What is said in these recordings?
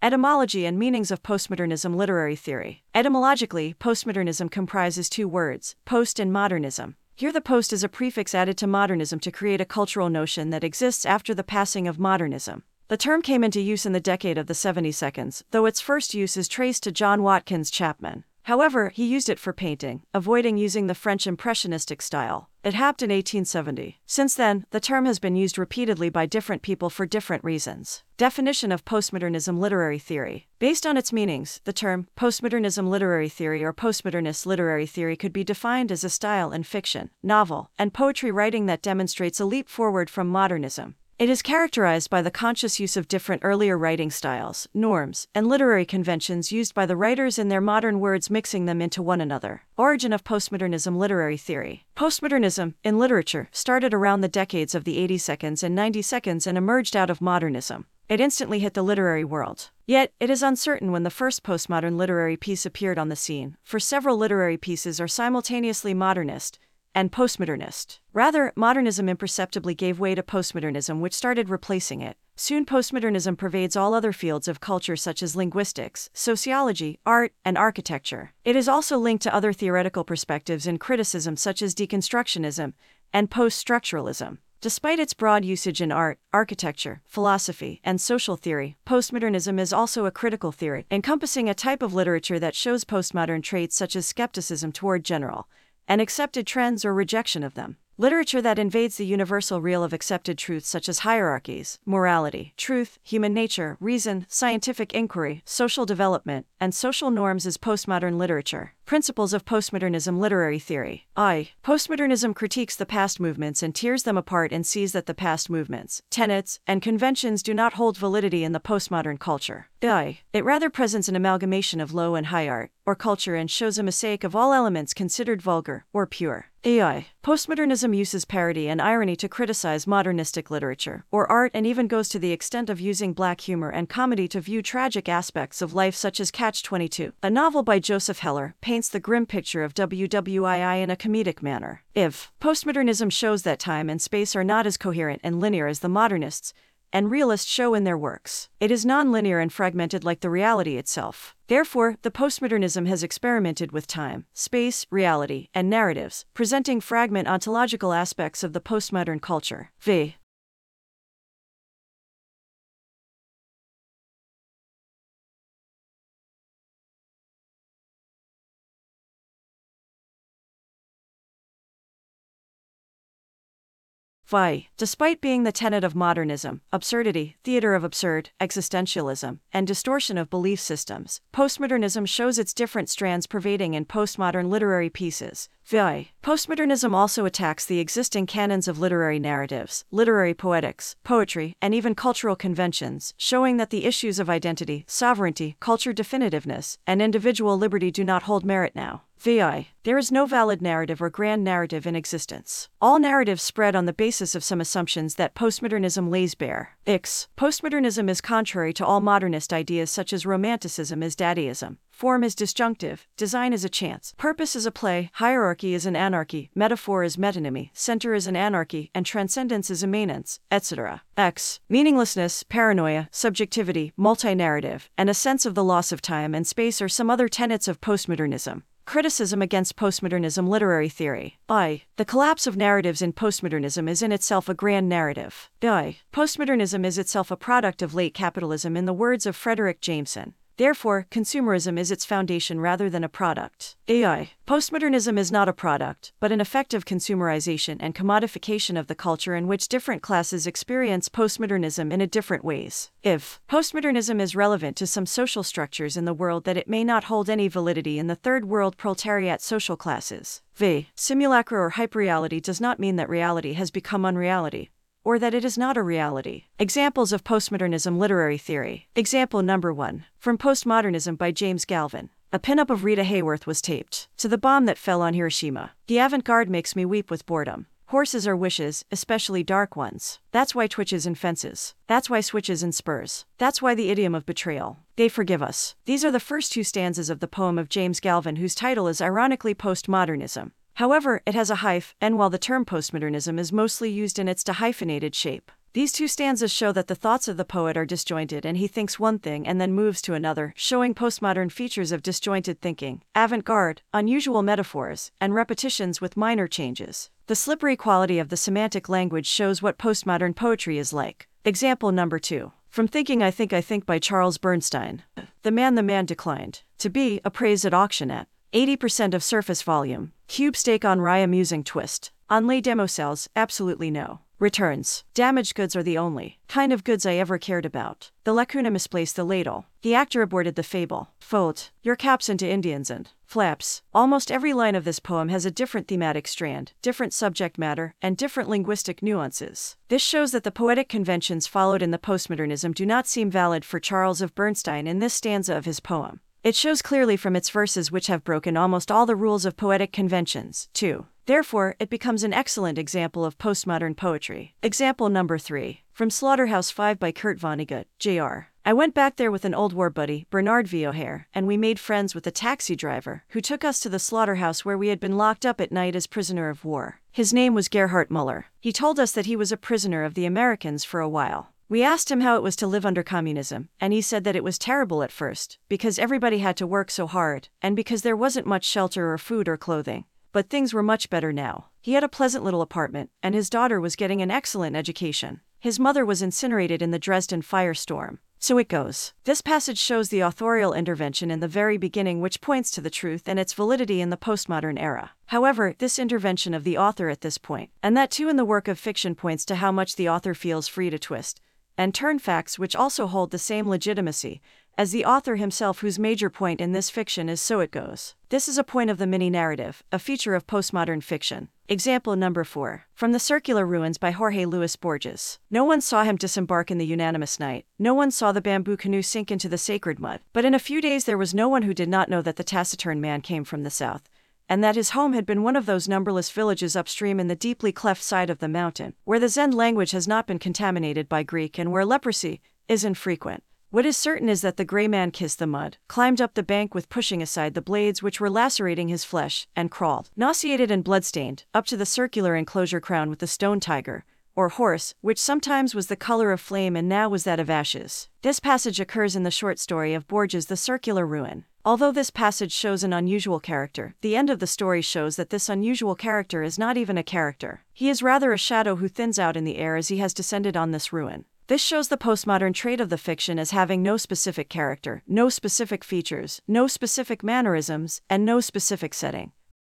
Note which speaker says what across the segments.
Speaker 1: Etymology and meanings of postmodernism literary theory. Etymologically, postmodernism comprises two words, post and modernism. Here the post is a prefix added to modernism to create a cultural notion that exists after the passing of modernism. The term came into use in the decade of the 70s, though its first use is traced to John Watkins Chapman. However, he used it for painting, avoiding using the French impressionistic style. It happened in 1870. Since then, the term has been used repeatedly by different people for different reasons. Definition of postmodernism literary theory. Based on its meanings, the term postmodernism literary theory or postmodernist literary theory could be defined as a style in fiction, novel, and poetry writing that demonstrates a leap forward from modernism. It is characterized by the conscious use of different earlier writing styles, norms, and literary conventions used by the writers in their modern words, mixing them into one another. Origin of postmodernism literary theory. Postmodernism, in literature, started around the decades of the 80s and 90s and emerged out of modernism. It instantly hit the literary world. Yet, it is uncertain when the first postmodern literary piece appeared on the scene, for several literary pieces are simultaneously modernist and postmodernist. Rather, modernism imperceptibly gave way to postmodernism, which started replacing it. Soon postmodernism pervades all other fields of culture such as linguistics, sociology, art, and architecture. It is also linked to other theoretical perspectives in criticism such as deconstructionism and post-structuralism. Despite its broad usage in art, architecture, philosophy, and social theory, postmodernism is also a critical theory, encompassing a type of literature that shows postmodern traits such as skepticism toward general and accepted trends or rejection of them. Literature that invades the universal real of accepted truths such as hierarchies, morality, truth, human nature, reason, scientific inquiry, social development, and social norms is postmodern literature. Principles of postmodernism literary theory. Postmodernism critiques the past movements and tears them apart and sees that the past movements, tenets, and conventions do not hold validity in the postmodern culture. It rather presents an amalgamation of low and high art, or culture, and shows a mosaic of all elements considered vulgar, or pure. Postmodernism uses parody and irony to criticize modernistic literature, or art, and even goes to the extent of using black humor and comedy to view tragic aspects of life such as Catch-22. A novel by Joseph Heller paints the grim picture of WWII in a comedic manner. Postmodernism shows that time and space are not as coherent and linear as the modernists and realists show in their works. It is non-linear and fragmented like the reality itself. Therefore, the postmodernism has experimented with time, space, reality, and narratives, presenting fragment ontological aspects of the postmodern culture. Despite being the tenet of modernism, absurdity, theater of absurd, existentialism, and distortion of belief systems, postmodernism shows its different strands pervading in postmodern literary pieces. Postmodernism also attacks the existing canons of literary narratives, literary poetics, poetry, and even cultural conventions, showing that the issues of identity, sovereignty, culture definitiveness, and individual liberty do not hold merit now. There is no valid narrative or grand narrative in existence. All narratives spread on the basis of some assumptions that postmodernism lays bare. Postmodernism is contrary to all modernist ideas such as romanticism is dadaism, form is disjunctive, design is a chance, purpose is a play, hierarchy is an anarchy, metaphor is metonymy, center is an anarchy, and transcendence is immanence, etc. Meaninglessness, paranoia, subjectivity, multi-narrative, and a sense of the loss of time and space are some other tenets of postmodernism. Criticism against postmodernism literary theory. The collapse of narratives in postmodernism is in itself a grand narrative. Postmodernism is itself a product of late capitalism in the words of Frederick Jameson. Therefore, consumerism is its foundation rather than a product. Postmodernism is not a product, but an effect of consumerization and commodification of the culture in which different classes experience postmodernism in different ways. Postmodernism is relevant to some social structures in the world that it may not hold any validity in the third world proletariat social classes. Simulacra or hyperreality does not mean that reality has become unreality, or that it is not a reality. Examples of postmodernism literary theory. Example number 1. From Postmodernism by James Galvin. A pinup of Rita Hayworth was taped to the bomb that fell on Hiroshima. The avant-garde makes me weep with boredom. Horses are wishes, especially dark ones. That's why twitches and fences. That's why switches and spurs. That's why the idiom of betrayal. They forgive us. These are the first two stanzas of the poem of James Galvin, whose title is ironically Postmodernism. However, it has a hyph, and while the term postmodernism is mostly used in its dehyphenated shape, These two stanzas show that the thoughts of the poet are disjointed and he thinks one thing and then moves to another, showing postmodern features of disjointed thinking, avant-garde, unusual metaphors, and repetitions with minor changes. The slippery quality of the semantic language shows what postmodern poetry is like. Example number 2. From Thinking I Think by Charles Bernstein. The man declined to be appraised at auction at 80% of surface volume. Cube steak on rye amusing twist. On les demo sales, absolutely no returns. Damaged goods are the only kind of goods I ever cared about. The lacuna misplaced the ladle. The actor aborted the fable. Fold your caps into Indians and flaps. Almost every line of this poem has a different thematic strand, different subject matter, and different linguistic nuances. This shows that the poetic conventions followed in the postmodernism do not seem valid for Charles of Bernstein in this stanza of his poem. It shows clearly from its verses which have broken almost all the rules of poetic conventions, too. Therefore, it becomes an excellent example of postmodern poetry. Example number 3. From Slaughterhouse-Five by Kurt Vonnegut, Jr. I went back there with an old war buddy, Bernard V. O'Hare, and we made friends with a taxi driver who took us to the slaughterhouse where we had been locked up at night as prisoner of war. His name was Gerhard Muller. He told us that he was a prisoner of the Americans for a while. We asked him how it was to live under communism, and he said that it was terrible at first, because everybody had to work so hard, and because there wasn't much shelter or food or clothing. But things were much better now. He had a pleasant little apartment, and his daughter was getting an excellent education. His mother was incinerated in the Dresden firestorm. So it goes. This passage shows the authorial intervention in the very beginning, which points to the truth and its validity in the postmodern era. However, this intervention of the author at this point, and that too in the work of fiction, points to how much the author feels free to twist and turn facts which also hold the same legitimacy as the author himself, whose major point in this fiction is so it goes. This is a point of the mini-narrative, a feature of postmodern fiction. Example number 4. From The Circular Ruins by Jorge Luis Borges. No one saw him disembark in the unanimous night. No one saw the bamboo canoe sink into the sacred mud. But in a few days there was no one who did not know that the taciturn man came from the south, and that his home had been one of those numberless villages upstream in the deeply cleft side of the mountain, where the Zend language has not been contaminated by Greek and where leprosy is infrequent. What is certain is that the gray man kissed the mud, climbed up the bank with pushing aside the blades which were lacerating his flesh, and crawled, nauseated and bloodstained, up to the circular enclosure crowned with the stone tiger, or horse, which sometimes was the color of flame and now was that of ashes. This passage occurs in the short story of Borges' The Circular Ruin. Although this passage shows an unusual character, the end of the story shows that this unusual character is not even a character. He is rather a shadow who thins out in the air as he has descended on this ruin. This shows the postmodern trait of the fiction as having no specific character, no specific features, no specific mannerisms, and no specific setting.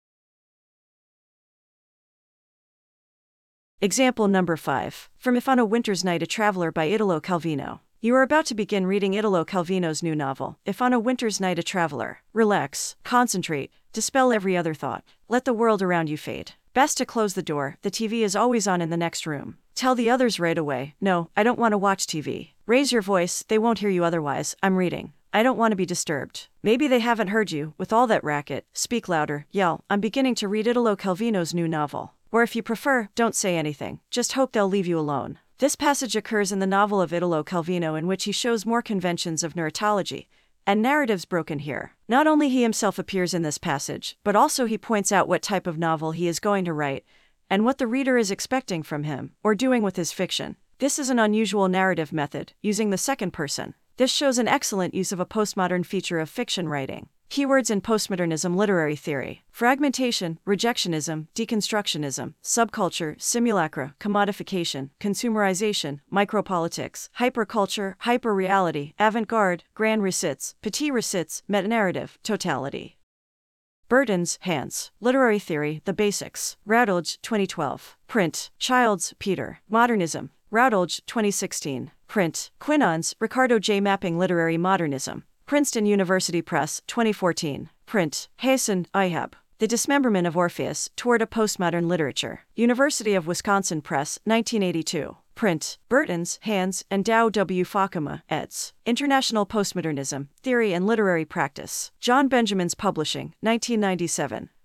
Speaker 1: Example number 5. From If on a Winter's Night a Traveler by Italo Calvino. You are about to begin reading Italo Calvino's new novel, If on a Winter's Night a Traveler. Relax, concentrate, dispel every other thought. Let the world around you fade. Best to close the door, the TV is always on in the next room. Tell the others right away, no, I don't want to watch TV. Raise your voice, they won't hear you otherwise, I'm reading. I don't want to be disturbed. Maybe they haven't heard you, with all that racket. Speak louder, yell, I'm beginning to read Italo Calvino's new novel. Or if you prefer, don't say anything, just hope they'll leave you alone. This passage occurs in the novel of Italo Calvino, in which he shows more conventions of narratology and narratives broken here. Not only he himself appears in this passage, but also he points out what type of novel he is going to write, and what the reader is expecting from him, or doing with his fiction. This is an unusual narrative method, using the second person. This shows an excellent use of a postmodern feature of fiction writing. Keywords in postmodernism literary theory: fragmentation, rejectionism, deconstructionism, subculture, simulacra, commodification, consumerization, micropolitics, hyperculture, hyperreality, avant-garde, grand récits, petit récits, metanarrative, totality. Burton's, Hans. Literary Theory, The Basics. Routledge, 2012. Print. Childs, Peter. Modernism. Routledge, 2016. Print. Quinons, Ricardo J. Mapping Literary Modernism. Princeton University Press, 2014. Print. Hayson, Ihab. The Dismemberment of Orpheus, Toward a Postmodern Literature. University of Wisconsin Press, 1982. Print. Burton's, Hans, and Dow W. Fakuma, eds. International Postmodernism, Theory and Literary Practice. John Benjamin's Publishing, 1997.